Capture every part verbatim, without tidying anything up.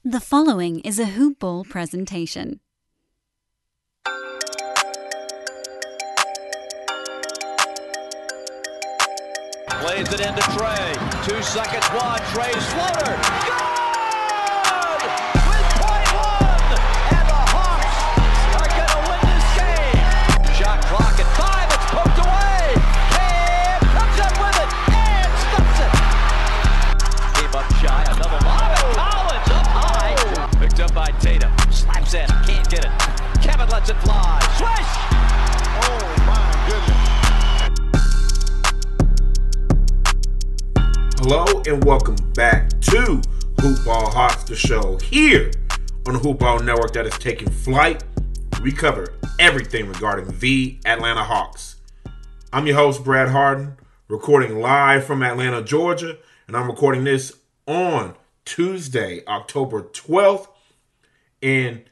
The following is a Hoop Ball presentation. Plays it into Trey. Two seconds, one. Trey's floater. Good! With point one! And the Hawks are going to win this game. Shot clock at five. It's poked away. Cam comes up with it and stops it. Came up shy. Another lob. Collins up high. Picked up by Tatum. Slaps in. Can't get it. Kevin lets it fly. Swish! Oh, my goodness. Hello and welcome back to Hoop Ball Hawks, the show here on the Hoop Ball Network that is taking flight. We cover everything regarding the Atlanta Hawks. I'm your host, Brad Harden, recording live from Atlanta, Georgia, and I'm recording this on Tuesday, October twelfth, and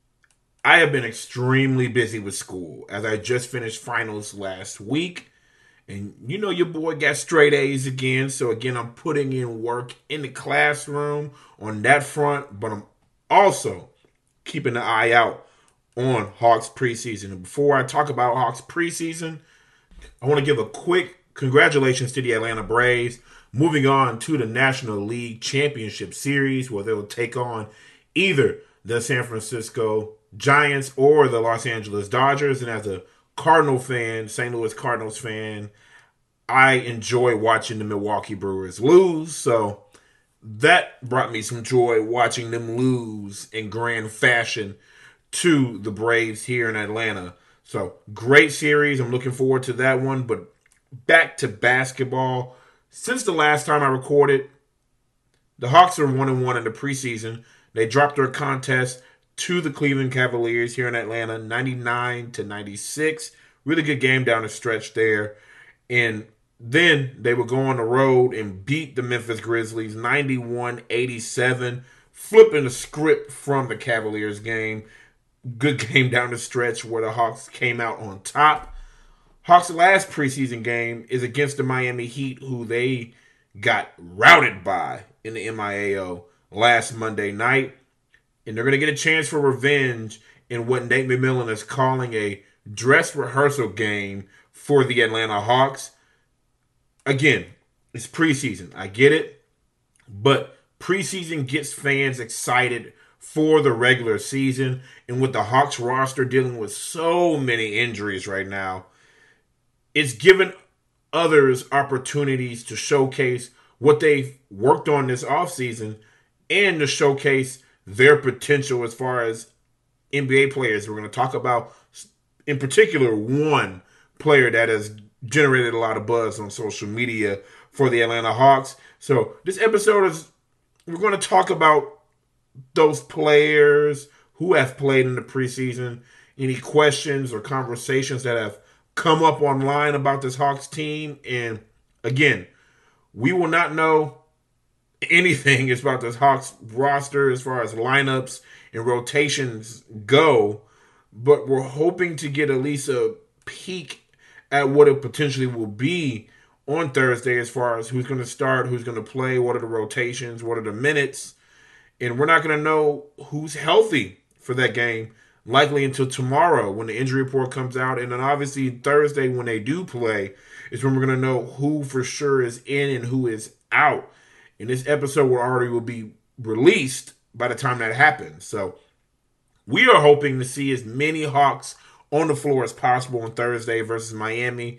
I have been extremely busy with school as I just finished finals last week. And you know your boy got straight A's again. So again, I'm putting in work in the classroom on that front. But I'm also keeping an eye out on Hawks preseason. And before I talk about Hawks preseason, I want to give a quick congratulations to the Atlanta Braves. Moving on to the National League Championship Series, where they'll take on either the San Francisco Giants or the Los Angeles Dodgers. And as a Cardinal fan, Saint Louis Cardinals fan, I enjoy watching the Milwaukee Brewers lose, so that brought me some joy watching them lose in grand fashion to the Braves here in Atlanta. So great series. I'm looking forward to that one. But back to basketball. Since the last time I recorded, the Hawks are one and one in the preseason. They dropped their contest to the Cleveland Cavaliers here in Atlanta, ninety-nine to ninety-six. Really good game down the stretch there. And then they would go on the road and beat the Memphis Grizzlies ninety-one eighty-seven, flipping the script from the Cavaliers game. Good game down the stretch where the Hawks came out on top. Hawks' last preseason game is against the Miami Heat, who they got routed by in the M I A O last Monday night. And they're going to get a chance for revenge in what Nate McMillan is calling a dress rehearsal game for the Atlanta Hawks. Again, it's preseason. I get it. But preseason gets fans excited for the regular season. And with the Hawks roster dealing with so many injuries right now, it's given others opportunities to showcase what they've worked on this offseason and to showcase their potential as far as N B A players. We're going to talk about, in particular, one player that has generated a lot of buzz on social media for the Atlanta Hawks. So this episode is, we're going to talk about those players who have played in the preseason, any questions or conversations that have come up online about this Hawks team. And again, we will not know anything about this Hawks roster as far as lineups and rotations go, but we're hoping to get at least a peek at what it potentially will be on Thursday as far as who's going to start, who's going to play, what are the rotations, what are the minutes, and we're not going to know who's healthy for that game likely until tomorrow when the injury report comes out. And then obviously Thursday when they do play is when we're going to know who for sure is in and who is out. And this episode will already will be released by the time that happens. So we are hoping to see as many Hawks on the floor as possible on Thursday versus Miami,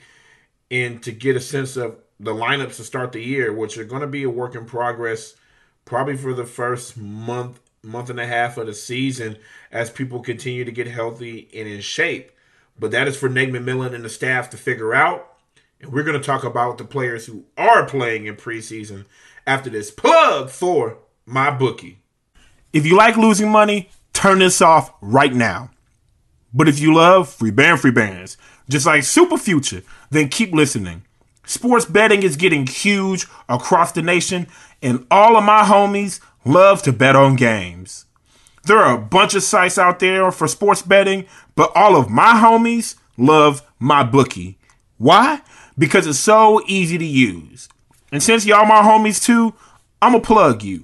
and to get a sense of the lineups to start the year, which are going to be a work in progress probably for the first month, month and a half of the season as people continue to get healthy and in shape. But that is for Nate McMillan and the staff to figure out. And we're going to talk about the players who are playing in preseason after this plug for MyBookie. If you like losing money, turn this off right now. But if you love free band free bands, just like Super Future, then keep listening. Sports betting is getting huge across the nation, and all of my homies love to bet on games. There are a bunch of sites out there for sports betting, but all of my homies love MyBookie. Why? Because it's so easy to use. And since y'all my homies too, I'm going to plug you.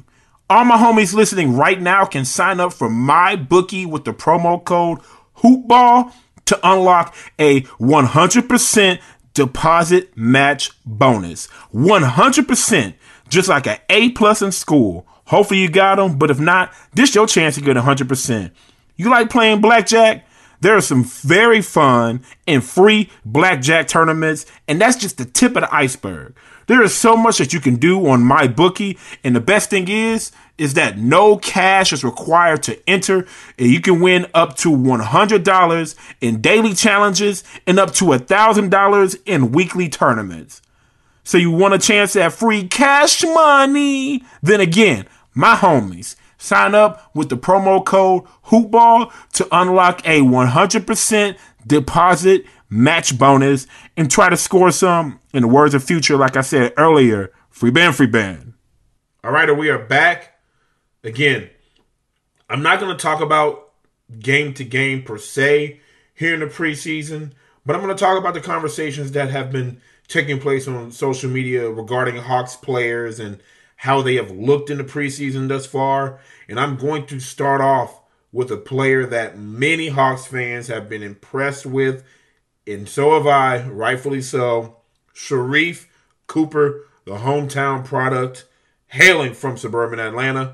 All my homies listening right now can sign up for MyBookie with the promo code HoopBall to unlock a one hundred percent deposit match bonus. one hundred percent, just like an A plus in school. Hopefully you got them, but if not, this your chance to get one hundred percent. You like playing blackjack? There are some very fun and free blackjack tournaments, and that's just the tip of the iceberg. There is so much that you can do on MyBookie, and the best thing is, is that no cash is required to enter, and you can win up to one hundred dollars in daily challenges and up to one thousand dollars in weekly tournaments. So you want a chance at free cash money? Then again, my homies, sign up with the promo code HoopBall to unlock a one hundred percent deposit match bonus and try to score some, in the words of Future, like I said earlier, free band, free band. All right, we are back. Again, I'm not going to talk about game to game per se here in the preseason, but I'm going to talk about the conversations that have been taking place on social media regarding Hawks players and how they have looked in the preseason thus far. And I'm going to start off with a player that many Hawks fans have been impressed with, and so have I, rightfully so. Sharife Cooper, the hometown product, hailing from suburban Atlanta.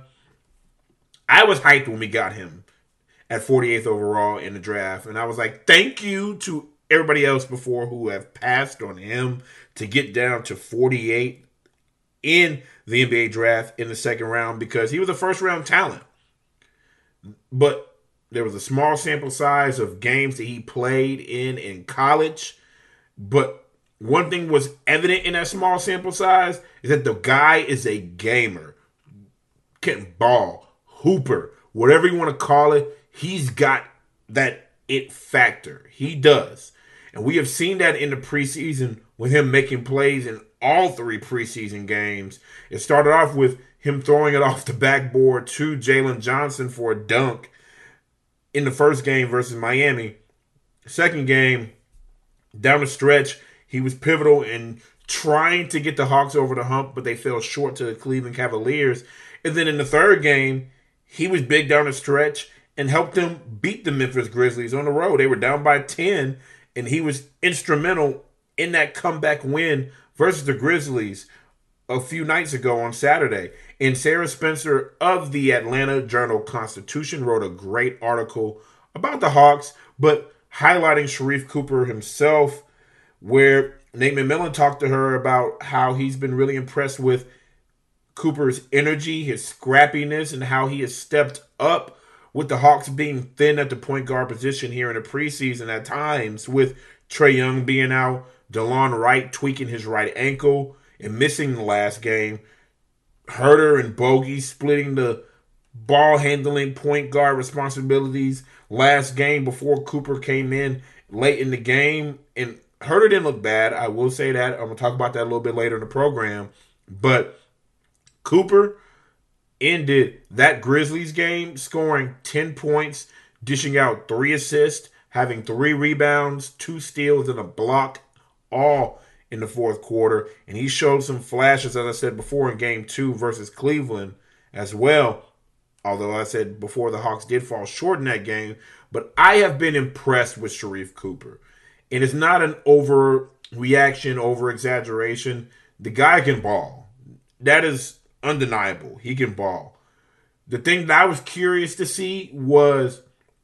I was hyped when we got him at forty-eighth overall in the draft, and I was like, thank you to everybody else before who have passed on him to get down to forty-eight in the N B A draft in the second round, because he was a first-round talent. But there was a small sample size of games that he played in in college. But one thing was evident in that small sample size is that the guy is a gamer. Can ball, hooper, whatever you want to call it. He's got that it factor. He does. And we have seen that in the preseason with him making plays in all three preseason games. It started off with him throwing it off the backboard to Jalen Johnson for a dunk in the first game versus Miami. Second game, down the stretch, he was pivotal in trying to get the Hawks over the hump, but they fell short to the Cleveland Cavaliers. And then in the third game, he was big down the stretch and helped them beat the Memphis Grizzlies on the road. They were down by ten, and he was instrumental in that comeback win versus the Grizzlies a few nights ago on Saturday. And Sarah Spencer of the Atlanta Journal-Constitution wrote a great article about the Hawks, but highlighting Sharife Cooper himself, where Nate McMillan talked to her about how he's been really impressed with Cooper's energy, his scrappiness, and how he has stepped up with the Hawks being thin at the point guard position here in the preseason at times, with Trae Young being out, DeLon Wright tweaking his right ankle and missing the last game, Herter and Bogey splitting the ball handling point guard responsibilities last game before Cooper came in late in the game. And Herter didn't look bad. I will say that. I'm going to talk about that a little bit later in the program. But Cooper ended that Grizzlies game scoring ten points, dishing out three assists, having three rebounds, two steals, and a block, all in the fourth quarter. And he showed some flashes, as I said before, in game two versus Cleveland as well. Although I said before, the Hawks did fall short in that game. But I have been impressed with Sharife Cooper. And it's not an overreaction, over-exaggeration. The guy can ball. That is undeniable. He can ball. The thing that I was curious to see was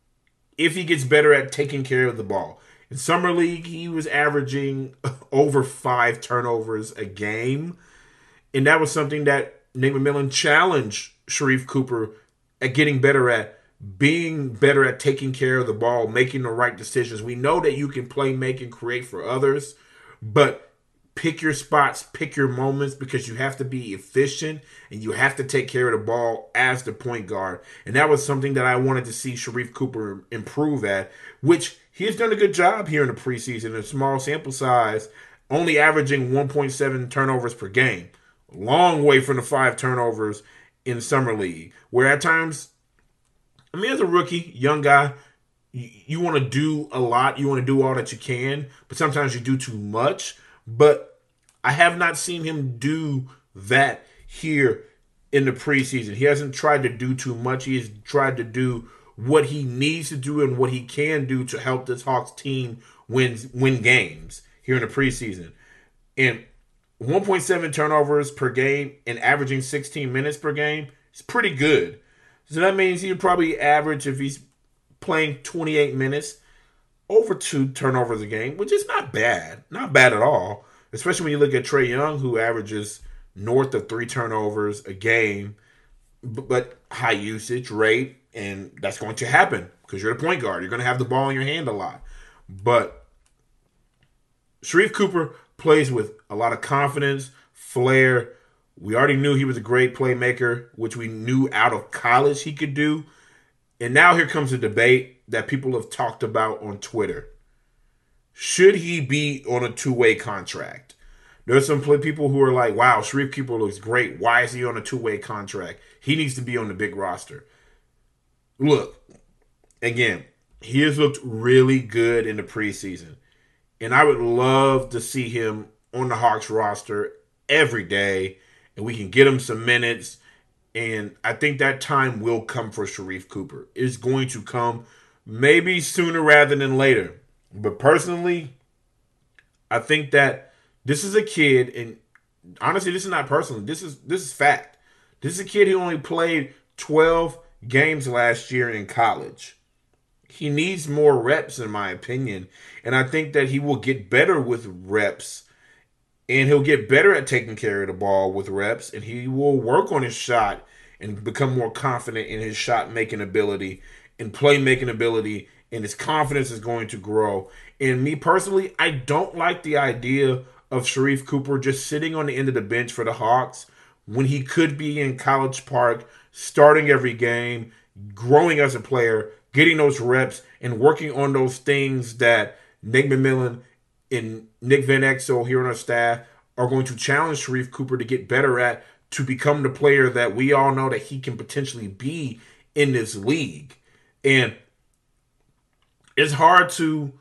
if he gets better at taking care of the ball. In Summer League, he was averaging over five turnovers a game. And that was something that Nate McMillan challenged Sharife Cooper at getting better at, being better at taking care of the ball, making the right decisions. We know that you can play, make, and create for others, but pick your spots, pick your moments, because you have to be efficient and you have to take care of the ball as the point guard. And that was something that I wanted to see Sharife Cooper improve at, which he has done a good job here in the preseason, a small sample size, only averaging one point seven turnovers per game. Long way from the five turnovers in Summer League, where at times, I mean, as a rookie, young guy, you, you want to do a lot. You want to do all that you can, but sometimes you do too much. But I have not seen him do that here in the preseason. He hasn't tried to do too much. He has tried to do what he needs to do and what he can do to help this Hawks team win, win games here in the preseason. And one point seven turnovers per game and averaging sixteen minutes per game is pretty good. So that means he would probably average, if he's playing twenty-eight minutes, over two turnovers a game, which is not bad. Not bad at all. Especially when you look at Trae Young, who averages north of three turnovers a game, but high usage rate, and that's going to happen because you're the point guard. You're going to have the ball in your hand a lot. But Sharife Cooper plays with a lot of confidence, flair. We already knew he was a great playmaker, which we knew out of college he could do. And now here comes a debate that people have talked about on Twitter. Should he be on a two-way contract? There's some people who are like, wow, Sharife Cooper looks great. Why is he on a two-way contract? He needs to be on the big roster. Look, again, he has looked really good in the preseason. And I would love to see him on the Hawks roster every day. And we can get him some minutes. And I think that time will come for Sharife Cooper. It's going to come maybe sooner rather than later. But personally, I think that this is a kid, and honestly, this is not personal. This is this is fact. This is a kid who only played twelve games last year in college. He needs more reps, in my opinion. And I think that he will get better with reps. And he'll get better at taking care of the ball with reps. And he will work on his shot and become more confident in his shot-making ability and playmaking ability. And his confidence is going to grow. And me personally, I don't like the idea of Sharife Cooper just sitting on the end of the bench for the Hawks when he could be in College Park, starting every game, growing as a player, getting those reps, and working on those things that Nate McMillan and Nick Van Exel here on our staff are going to challenge Sharife Cooper to get better at, to become the player that we all know that he can potentially be in this league. And it's hard to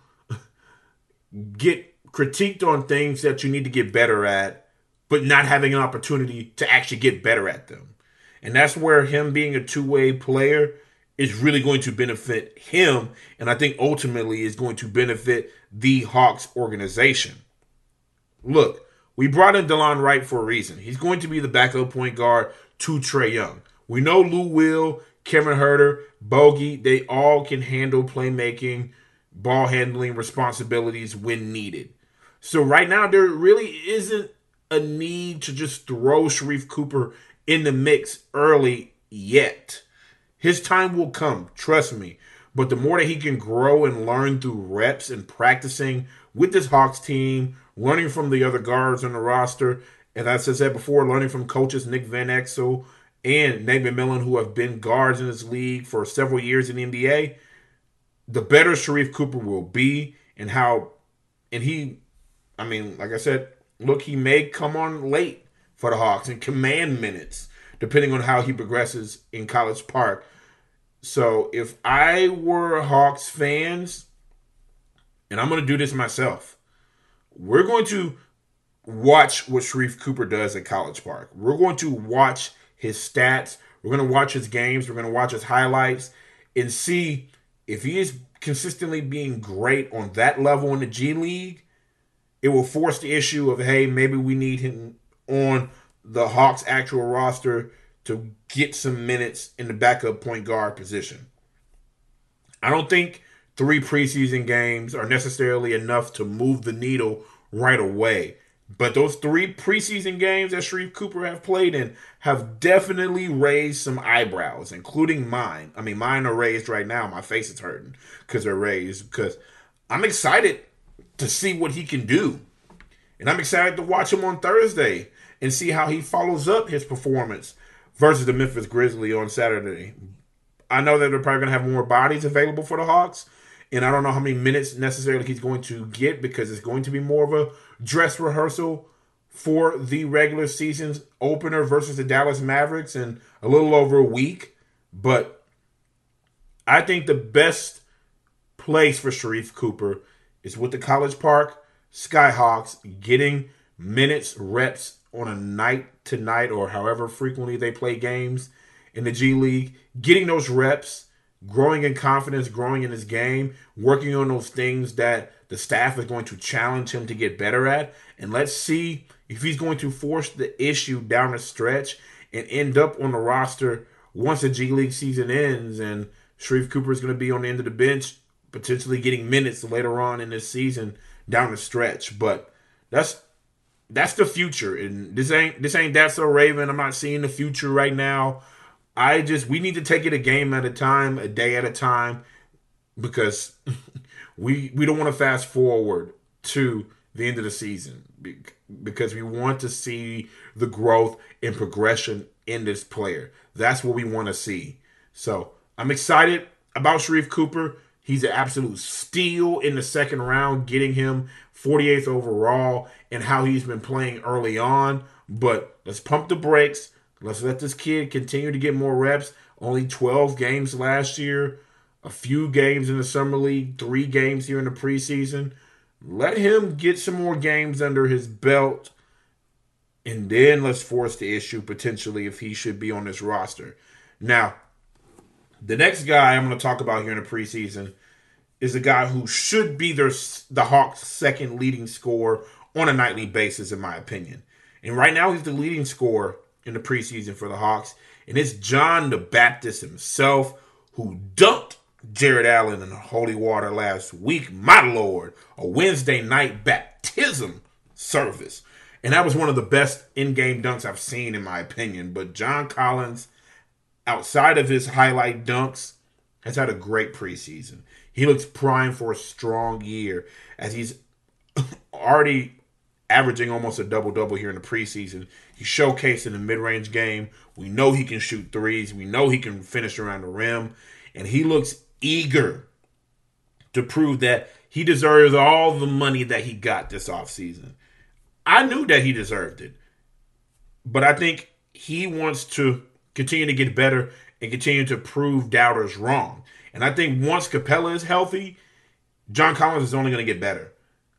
get critiqued on things that you need to get better at, but not having an opportunity to actually get better at them. And that's where him being a two-way player is really going to benefit him, and I think ultimately is going to benefit the Hawks organization. Look, we brought in DeLon Wright for a reason. He's going to be the backup point guard to Trae Young. We know Lou Will, Kevin Huerter, Bogey, they all can handle playmaking, ball handling responsibilities when needed. So right now, there really isn't a need to just throw Sharife Cooper in the mix early yet. His time will come, trust me. But the more that he can grow and learn through reps and practicing with this Hawks team, learning from the other guards on the roster, and as I said before, learning from coaches Nick Van Exel and Nate McMillan, who have been guards in this league for several years in the N B A, the better Sharife Cooper will be. And how, and he, I mean, like I said, look, he may come on late for the Hawks and command minutes, depending on how he progresses in College Park. So if I were Hawks fans, and I'm going to do this myself, we're going to watch what Sharife Cooper does at College Park. We're going to watch his stats. We're going to watch his games. We're going to watch his highlights and see if he is consistently being great on that level in the G League. It will force the issue of, hey, maybe we need him on the Hawks' actual roster to get some minutes in the backup point guard position. I don't think three preseason games are necessarily enough to move the needle right away. But those three preseason games that Sharife Cooper have played in have definitely raised some eyebrows, including mine. I mean, mine are raised right now. My face is hurting because they're raised, because I'm excited to see what he can do. And I'm excited to watch him on Thursday and see how he follows up his performance versus the Memphis Grizzlies on Saturday. I know that they're probably going to have more bodies available for the Hawks, and I don't know how many minutes necessarily he's going to get, because it's going to be more of a dress rehearsal for the regular season's opener versus the Dallas Mavericks in a little over a week. But I think the best place for Sharife Cooper is with the College Park Skyhawks, getting minutes, reps on a night-to-night or however frequently they play games in the G League, getting those reps, growing in confidence, growing in his game, working on those things that the staff is going to challenge him to get better at. And let's see if he's going to force the issue down the stretch and end up on the roster once the G League season ends and Sharife Cooper is going to be on the end of the bench, potentially getting minutes later on in this season down the stretch. But that's that's the future. And this ain't this ain't That's So Raven. I'm not seeing the future right now. I just we need to take it a game at a time, a day at a time, because we we don't want to fast forward to the end of the season because we want to see the growth and progression in this player. That's what we want to see. So I'm excited about Sharife Cooper. He's an absolute steal in the second round, getting him forty-eighth overall and how he's been playing early on. But let's pump the brakes. Let's let this kid continue to get more reps. Only twelve games last year, a few games in the summer league, three games here in the preseason. Let him get some more games under his belt, and then let's force the issue potentially if he should be on this roster. Now, the next guy I'm going to talk about here in the preseason is a guy who should be their, the Hawks' second leading scorer on a nightly basis, in my opinion. And right now, he's the leading scorer in the preseason for the Hawks. And it's John the Baptist himself, who dunked Jared Allen in the holy water last week. My Lord, a Wednesday night baptism service. And that was one of the best in-game dunks I've seen, in my opinion. But John Collins, outside of his highlight dunks, has had a great preseason. He looks primed for a strong year as he's already averaging almost a double-double here in the preseason. He's showcased in the mid-range game. We know he can shoot threes. We know he can finish around the rim. And he looks eager to prove that he deserves all the money that he got this offseason. I knew that he deserved it. But I think he wants to continue to get better and continue to prove doubters wrong. And I think once Capella is healthy, John Collins is only going to get better.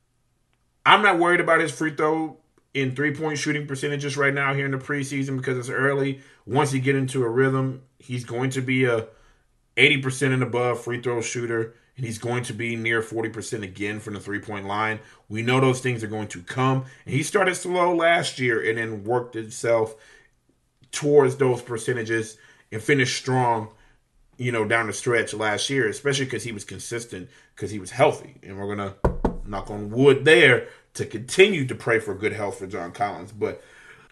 I'm not worried about his free throw and three-point shooting percentages right now here in the preseason because it's early. Once he get into a rhythm, he's going to be a eighty percent and above free throw shooter, and he's going to be near forty percent again from the three-point line. We know those things are going to come. And he started slow last year and then worked himself towards those percentages and finished strong, you know, down the stretch last year, especially because he was consistent, because he was healthy. And we're going to knock on wood there to continue to pray for good health for John Collins. But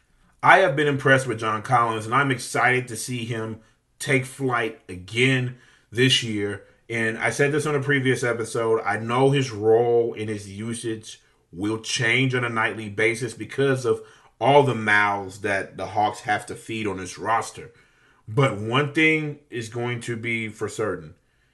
I have been impressed with John Collins, and I'm excited to see him take flight again this year. And I said this on a previous episode. I know his role and his usage will change on a nightly basis because of all the mouths that the Hawks have to feed on this roster. But one thing is going to be for certain.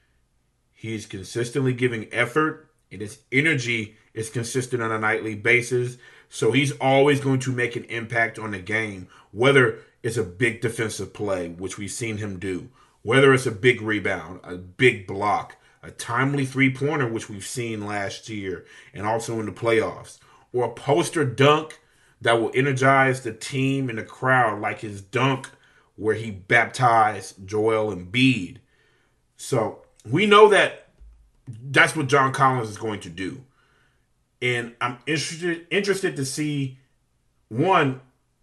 He's consistently giving effort, and his energy is consistent on a nightly basis. So he's always going to make an impact on the game, whether it's a big defensive play, which we've seen him do, whether it's a big rebound, a big block, a timely three-pointer, which we've seen last year and also in the playoffs, or a poster dunk that will energize the team and the crowd, like his dunk where he baptized Joel Embiid. So we know that that's what John Collins is going to do. And I'm interested interested to see, one,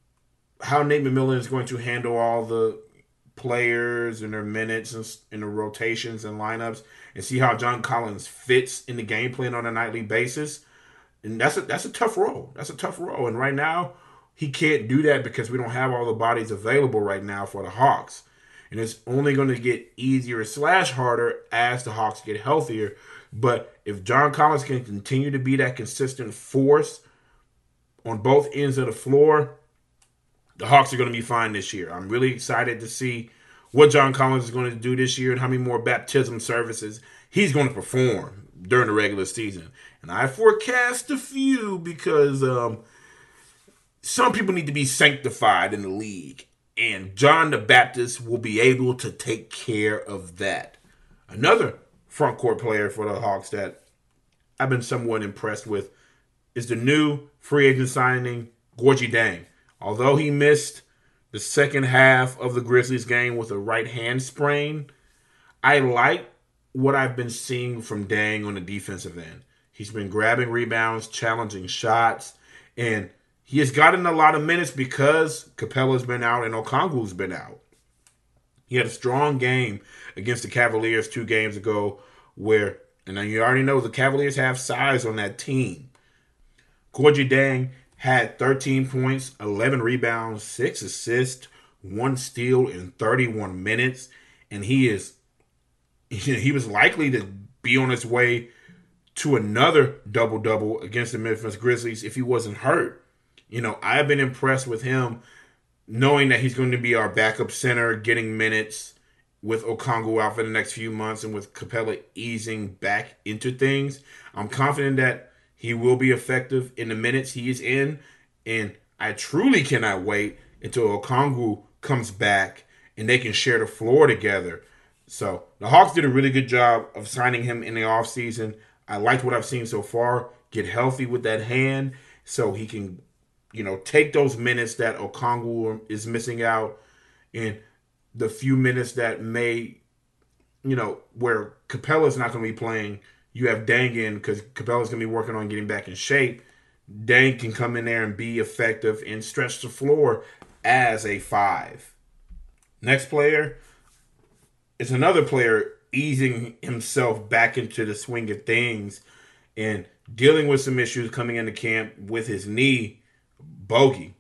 how Nate McMillan is going to handle all the players and their minutes and, and the rotations and lineups, and see how John Collins fits in the game plan on a nightly basis. And that's a, that's a tough role. That's a tough role. And right now, he can't do that because we don't have all the bodies available right now for the Hawks. And it's only going to get easier slash harder as the Hawks get healthier. But if John Collins can continue to be that consistent force on both ends of the floor, the Hawks are going to be fine this year. I'm really excited to see what John Collins is going to do this year and how many more baptism services he's going to perform during the regular season. And I forecast a few because um, some people need to be sanctified in the league. And John the Baptist will be able to take care of that. Another front court player for the Hawks that I've been somewhat impressed with is the new free agent signing, Gorgui Dieng. Although he missed the second half of the Grizzlies game with a right hand sprain, I like what I've been seeing from Deng on the defensive end. He's been grabbing rebounds, challenging shots, and he has gotten a lot of minutes because Capella's been out and Okongu's been out. He had a strong game against the Cavaliers two games ago where, and you already know the Cavaliers have size on that team. Gorgui Dieng had thirteen points, eleven rebounds, six assists, one steal in thirty-one minutes, and he is he was likely to be on his way to another double-double against the Memphis Grizzlies if he wasn't hurt. You know, I've been impressed with him knowing that he's going to be our backup center, getting minutes with Okongu out for the next few months and with Capella easing back into things. I'm confident that he will be effective in the minutes he is in, and I truly cannot wait until Okongu comes back and they can share the floor together. So the Hawks did a really good job of signing him in the offseason. I liked what I've seen so far. Get healthy with that hand so he can, you know, take those minutes that Okongu is missing out and the few minutes that may, you know, where Capella's not going to be playing. You have Deng in because Capella's going to be working on getting back in shape. Deng can come in there and be effective and stretch the floor as a five. Next player is another player easing himself back into the swing of things and dealing with some issues coming into camp with his knee. Bogey.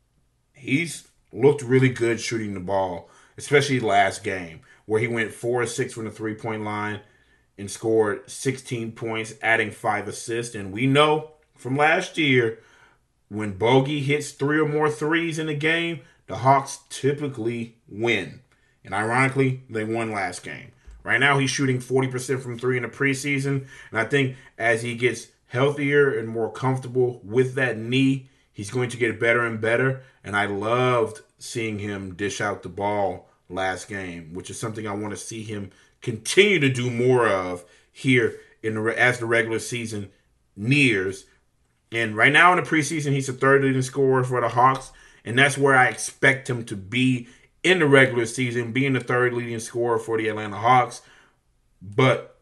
He's looked really good shooting the ball, especially last game where he went four or six from the three-point line and scored sixteen points, adding five assists. And we know from last year, when Bogey hits three or more threes in a game, the Hawks typically win. And ironically, they won last game. Right now, he's shooting forty percent from three in the preseason. And I think as he gets healthier and more comfortable with that knee, he's going to get better and better. And I loved seeing him dish out the ball last game, which is something I want to see him continue to do more of here in the, as the regular season nears. And right now in the preseason, he's the third leading scorer for the Hawks. And that's where I expect him to be in the regular season, being the third leading scorer for the Atlanta Hawks. But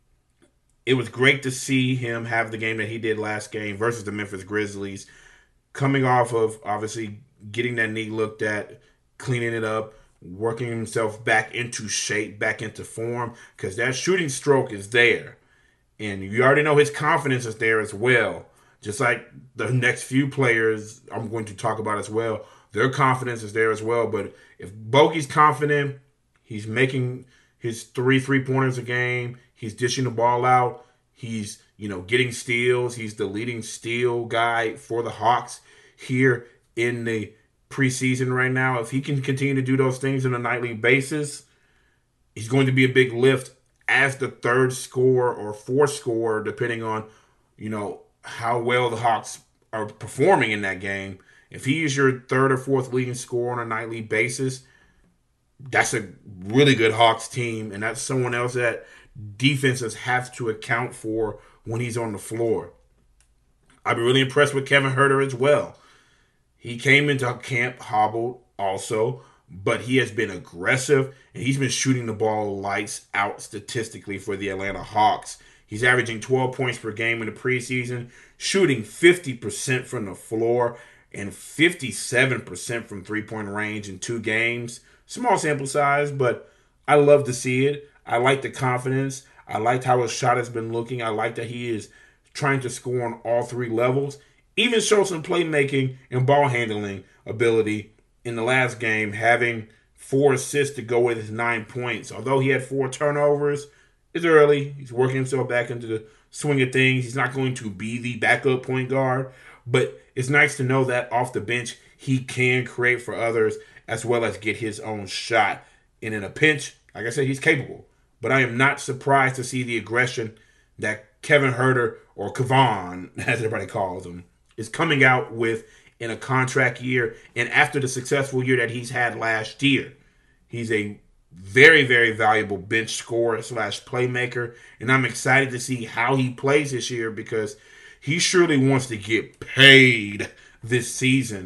it was great to see him have the game that he did last game versus the Memphis Grizzlies, coming off of obviously getting that knee looked at, cleaning it up, working himself back into shape, back into form, because that shooting stroke is there. And you already know his confidence is there as well. Just like the next few players I'm going to talk about as well, their confidence is there as well. But if Bogey's confident, he's making his three three-pointers a game, he's dishing the ball out, he's, you know, getting steals, he's the leading steal guy for the Hawks here in the preseason right now. If he can continue to do those things on a nightly basis, he's going to be a big lift as the third scorer or fourth scorer, depending on, you know, how well the Hawks are performing in that game. If he is your third or fourth leading scorer on a nightly basis, that's a really good Hawks team, and that's someone else that defenses have to account for when he's on the floor. I've been really impressed with Kevin Huerter as well. He came into camp hobbled also, but he has been aggressive, and he's been shooting the ball lights out statistically for the Atlanta Hawks. He's averaging twelve points per game in the preseason, shooting fifty percent from the floor and fifty-seven percent from three-point range in two games. Small sample size, but I love to see it. I like the confidence. I liked how his shot has been looking. I like that he is trying to score on all three levels. Even show some playmaking and ball handling ability in the last game, having four assists to go with his nine points. Although he had four turnovers, it's early. He's working himself back into the swing of things. He's not going to be the backup point guard, but it's nice to know that off the bench he can create for others as well as get his own shot. And in a pinch, like I said, he's capable. But I am not surprised to see the aggression that Kevin Huerter, or Kevon, as everybody calls him, is coming out with in a contract year and after the successful year that he's had last year. He's a very, very valuable bench scorer slash playmaker, and I'm excited to see how he plays this year because he surely wants to get paid this season.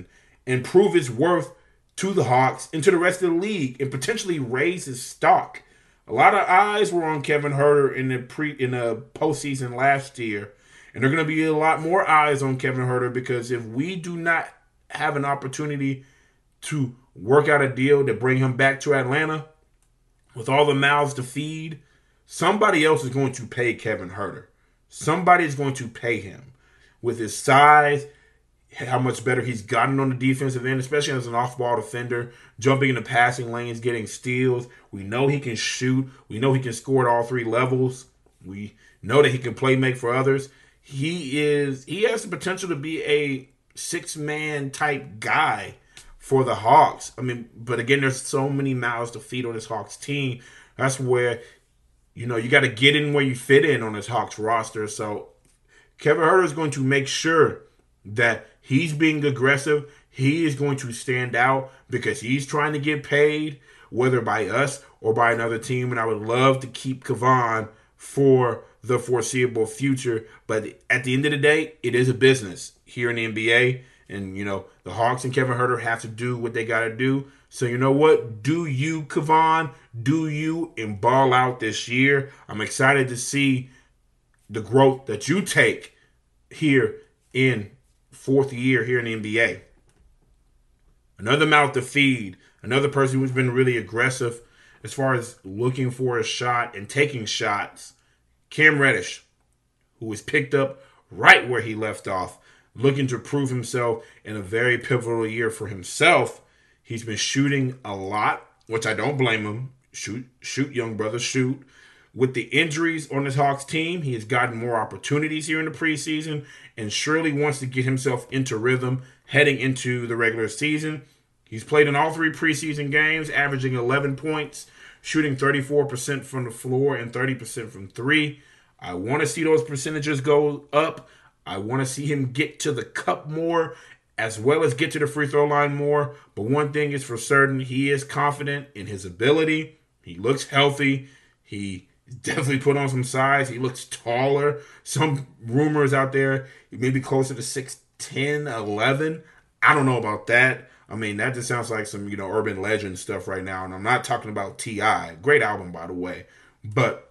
and prove his worth to the Hawks and to the rest of the league and potentially raise his stock. A lot of eyes were on Kevin Huerter in the pre in the postseason last year, and there are going to be a lot more eyes on Kevin Huerter because if we do not have an opportunity to work out a deal to bring him back to Atlanta with all the mouths to feed, somebody else is going to pay Kevin Huerter. Somebody is going to pay him with his size, how much better he's gotten on the defensive end, especially as an off-ball defender, jumping into passing lanes, getting steals. We know he can shoot. We know he can score at all three levels. We know that he can play make for others. He is he has the potential to be a six-man type guy for the Hawks. I mean, but again, there's so many mouths to feed on this Hawks team. That's where, you know, you got to get in where you fit in on this Hawks roster. So Kevin Huerter is going to make sure that he's being aggressive. He is going to stand out because he's trying to get paid, whether by us or by another team. And I would love to keep Kevon for the foreseeable future. But at the end of the day, it is a business here in the N B A. And, you know, the Hawks and Kevin Huerter have to do what they got to do. So, you know what? Do you, Kevon, do you, and ball out this year. I'm excited to see the growth that you take here in fourth year here in the N B A. Another mouth to feed, another person who's been really aggressive as far as looking for a shot and taking shots, Cam Reddish, who was picked up right where he left off, looking to prove himself in a very pivotal year for himself. He's been shooting a lot, which I don't blame him. Shoot, shoot, young brother, shoot. With the injuries on his Hawks team, he has gotten more opportunities here in the preseason and surely wants to get himself into rhythm heading into the regular season. He's played in all three preseason games, averaging eleven points, shooting thirty-four percent from the floor and thirty percent from three. I want to see those percentages go up. I want to see him get to the cup more as well as get to the free throw line more. But one thing is for certain, he is confident in his ability. He looks healthy. He definitely put on some size. He looks taller. Some rumors out there, he may be closer to six ten, eleven. I don't know about that. I mean, that just sounds like some, you know, urban legend stuff right now. And I'm not talking about T I Great album, by the way. But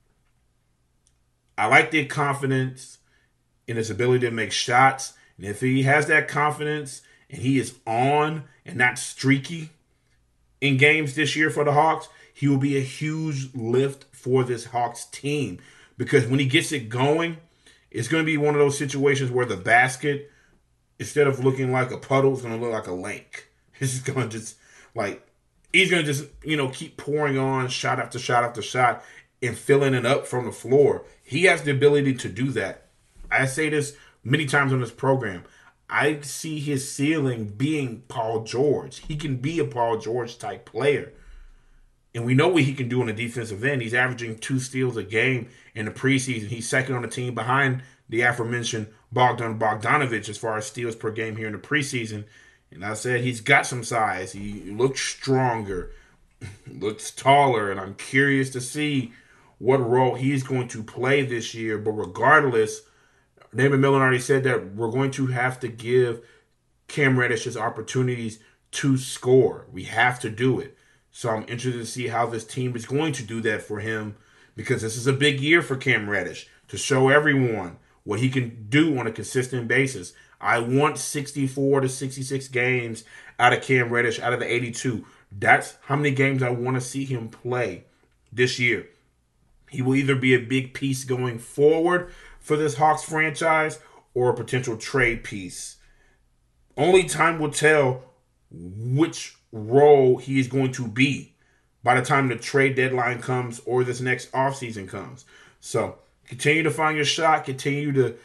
I like the confidence in his ability to make shots. And if he has that confidence and he is on and not streaky in games this year for the Hawks, he will be a huge lift for this Hawks team. Because when he gets it going, it's going to be one of those situations where the basket, instead of looking like a puddle, is going to look like a lake. It's just going to just, like, he's going to just, you know, keep pouring on shot after shot after shot and filling it up from the floor. He has the ability to do that. I say this many times on this program. I see his ceiling being Paul George. He can be a Paul George type player. And we know what he can do on the defensive end. He's averaging two steals a game in the preseason. He's second on the team behind the aforementioned Bogdan Bogdanovic as far as steals per game here in the preseason. And I said he's got some size. He looks stronger, looks taller, and I'm curious to see what role he's going to play this year. But regardless, David Millen already said that we're going to have to give Cam Reddish his opportunities to score. We have to do it. So I'm interested to see how this team is going to do that for him, because this is a big year for Cam Reddish to show everyone what he can do on a consistent basis. I want sixty-four to sixty-six games out of Cam Reddish out of the eighty-two. That's how many games I want to see him play this year. He will either be a big piece going forward for this Hawks franchise or a potential trade piece. Only time will tell which role he is going to be by the time the trade deadline comes or this next offseason comes. So continue to find your shot. Continue to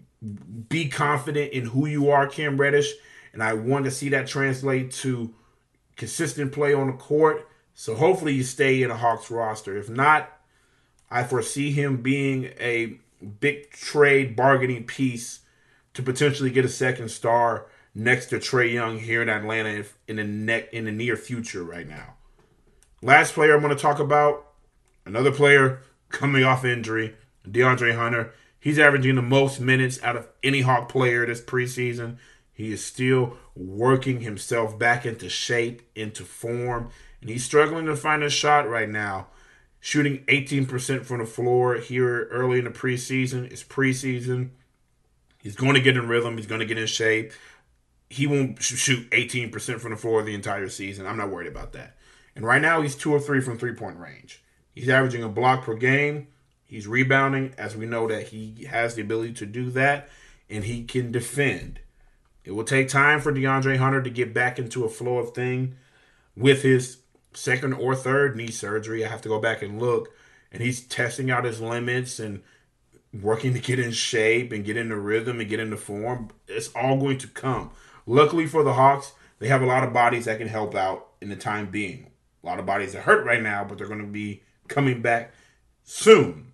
be confident in who you are, Cam Reddish. And I want to see that translate to consistent play on the court. So hopefully you stay in a Hawks roster. If not, I foresee him being a big trade bargaining piece to potentially get a second star next to Trae Young here in Atlanta in the ne- in the near future right now. Last player I'm going to talk about, another player coming off injury, DeAndre Hunter. He's averaging the most minutes out of any Hawk player this preseason. He is still working himself back into shape, into form, and he's struggling to find a shot right now. Shooting eighteen percent from the floor here early in the preseason. It's preseason. He's going to get in rhythm. He's going to get in shape. He won't shoot eighteen percent from the floor the entire season. I'm not worried about that. And right now, he's two or three from three-point range. He's averaging a block per game. He's rebounding, as we know that he has the ability to do that, and he can defend. It will take time for DeAndre Hunter to get back into a flow of thing with his second or third knee surgery. I have to go back and look. And he's testing out his limits and working to get in shape and get into rhythm and get into form. It's all going to come. Luckily for the Hawks, they have a lot of bodies that can help out in the time being. A lot of bodies are hurt right now, but they're going to be coming back soon.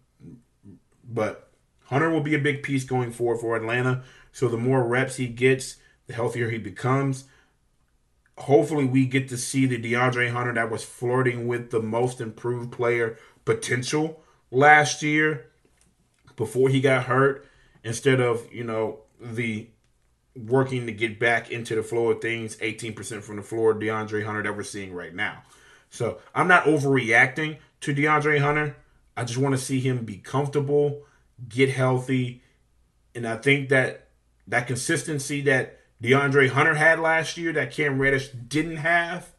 But Hunter will be a big piece going forward for Atlanta. So the more reps he gets, the healthier he becomes. Hopefully we get to see the DeAndre Hunter that was flirting with the most improved player potential last year before he got hurt, instead of, you know, the working to get back into the flow of things, eighteen percent from the floor, DeAndre Hunter that we're seeing right now. So I'm not overreacting to DeAndre Hunter. I just want to see him be comfortable, get healthy, and I think that that consistency that DeAndre Hunter had last year that Cam Reddish didn't have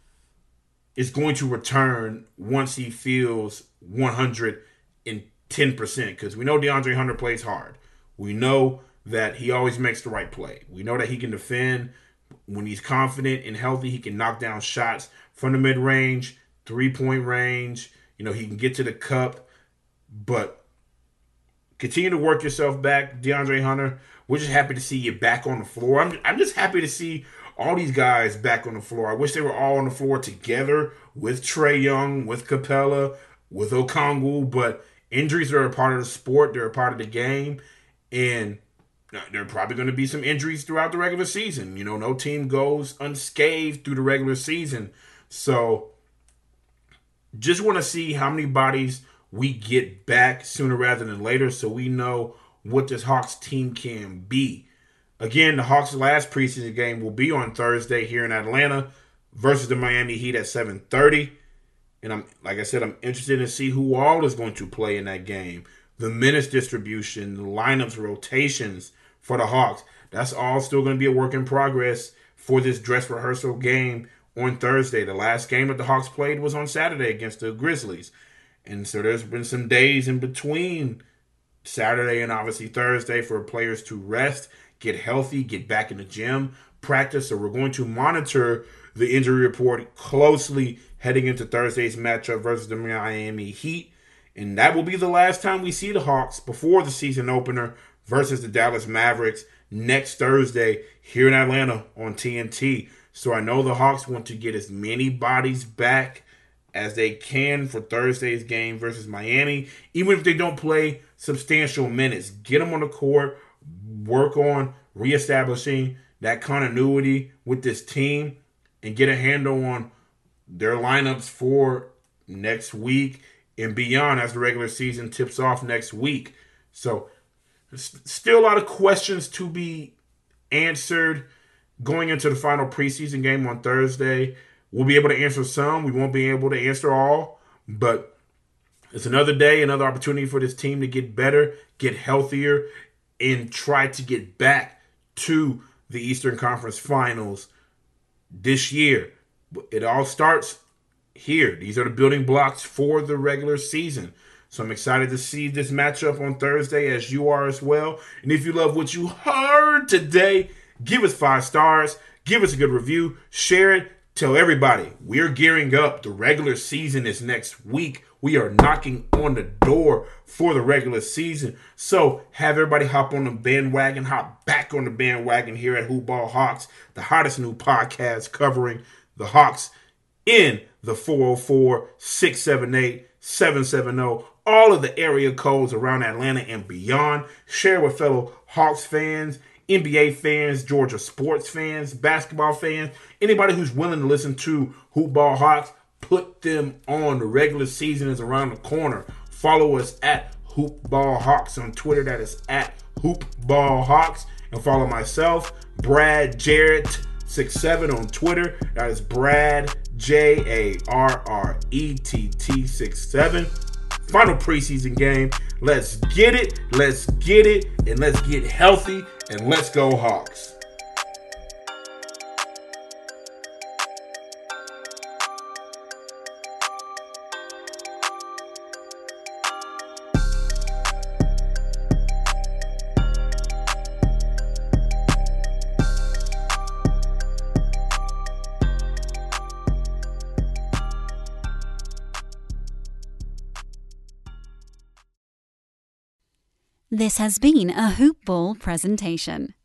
is going to return once he feels one hundred ten percent, because we know DeAndre Hunter plays hard. We know that he always makes the right play. We know that he can defend. When he's confident and healthy, he can knock down shots from the mid-range, three-point range. You know, he can get to the cup. But continue to work yourself back, DeAndre Hunter. We're just happy to see you back on the floor. I'm, I'm just happy to see all these guys back on the floor. I wish they were all on the floor together with Trae Young, with Capella, with Okongwu, but injuries are a part of the sport. They're a part of the game, and there are probably going to be some injuries throughout the regular season. You know, no team goes unscathed through the regular season. So just want to see how many bodies we get back sooner rather than later so we know what this Hawks team can be. Again, the Hawks' last preseason game will be on Thursday here in Atlanta versus the Miami Heat at seven thirty. And I'm like I said, I'm interested to see who all is going to play in that game. The minutes distribution, the lineups, rotations for the Hawks. That's all still going to be a work in progress for this dress rehearsal game on Thursday. The last game that the Hawks played was on Saturday against the Grizzlies. And so there's been some days in between Saturday and obviously Thursday for players to rest, get healthy, get back in the gym, practice. So we're going to monitor the injury report closely heading into Thursday's matchup versus the Miami Heat. And that will be the last time we see the Hawks before the season opener versus the Dallas Mavericks next Thursday here in Atlanta on T N T. So I know the Hawks want to get as many bodies back as they can for Thursday's game versus Miami. Even if they don't play substantial minutes, get them on the court, work on reestablishing that continuity with this team, and get a handle on their lineups for next week and beyond as the regular season tips off next week. So still a lot of questions to be answered going into the final preseason game on Thursday. We'll be able to answer some. We won't be able to answer all. But it's another day, another opportunity for this team to get better, get healthier, and try to get back to the Eastern Conference Finals this year. It all starts here. These are the building blocks for the regular season. So I'm excited to see this matchup on Thursday, as you are as well. And if you love what you heard today, give us five stars. Give us a good review. Share it. Tell everybody we're gearing up. The regular season is next week. We are knocking on the door for the regular season. So have everybody hop on the bandwagon, hop back on the bandwagon here at Hoop Ball Hawks, the hottest new podcast covering the Hawks in the four oh four, six seven eight, seven seven zero. All of the area codes around Atlanta and beyond. Share with fellow Hawks fans, N B A fans, Georgia sports fans, basketball fans, anybody who's willing to listen to Hoop Ball Hawks, put them on. The regular season is around the corner. Follow us at Hoop Ball Hawks on Twitter. That is at Hoop Ball Hawks. And follow myself, Brad Jarrett sixty-seven on Twitter. That is Brad J A R R E T T sixty-seven. Final preseason game. Let's get it. Let's get it. And let's get healthy. And let's go Hawks. This has been a Hoop Ball presentation.